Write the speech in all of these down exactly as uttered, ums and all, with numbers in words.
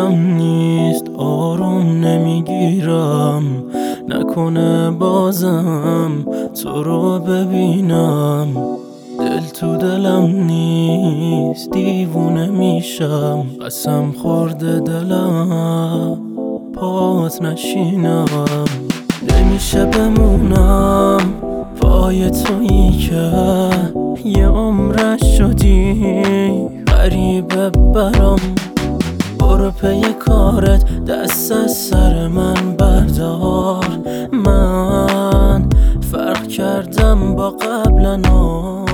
دلم نیست، آروم نمیگیرم، نکنه بازم تو رو ببینم. دل تو دلم نیست، دیوونه میشم، قسم خورده دلم پات نشینم. نمیشه بمونم پای تویی که یه عمرش شدی غریبه برام. برو پی کارت، دست از سر من بردار، من فرق کردم با قبلنا.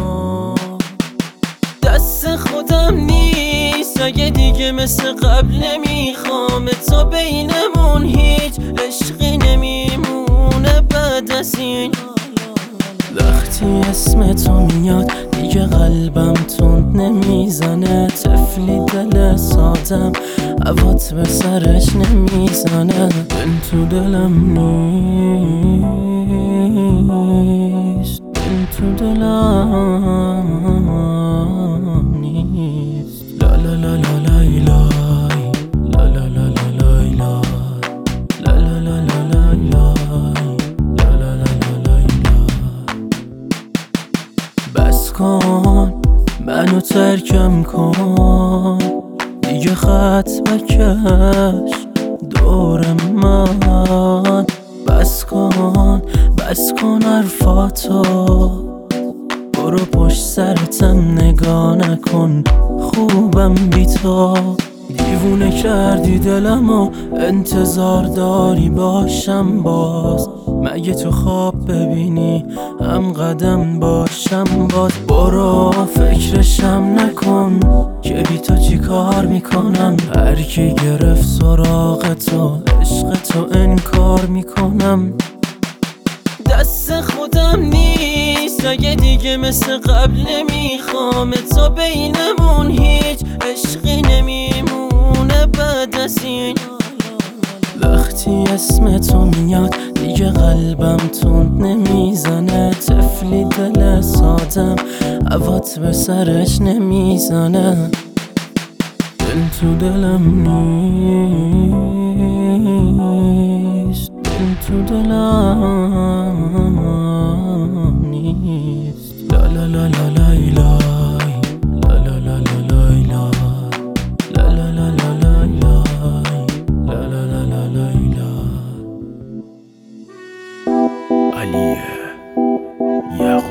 دست خودم نیست اگه دیگه مثل قبل نمیخوام تا بینمون هیچ عشقی نمیمونه بعد از این. وقتی اسم تو میاد دیگه قلبم تند نمیزنه، طفلی دل سادم هوات به سرش نمیزنه. دل تو دلم نیست، دل تو دلم نیست. لا لا لا لا لای لای، لا لا لا لا لای لای، لا لا لا لا لای لای، لا لا لا لا لای لای. بس کن منو ترکم کن، دیگه خط بکش دور من. بس کن بس کن حرفاتو، برو پشت سرتم نگاه نکن، خوبم بی تو. دیوونه کردی دلمو، انتظار داری باشم باز، مگه تو خواب ببینی هم قدم باشم باز. برو فکرشم نکن که بی تو چی کار میکنم، هر کی گرفت سراغ تو عشق تو انکار میکنم. دست خودم نیست اگه دیگه مثل قبل نمیخوام تا بینمون هیچ عشقی نمیمونه بعد از این. وقتی اسم تو میاد دیگه قلبم تند نمیزنه، طفلی دل سادم هوات به سرش نمیزنه. دل تو دلم نیست، دل تو دلم نیست. لا لا لا لا لای لای، لا لا لا لا لای لای، لا لا لا لا لای لای، لا لا لا لا لای لای. علی یعقوب.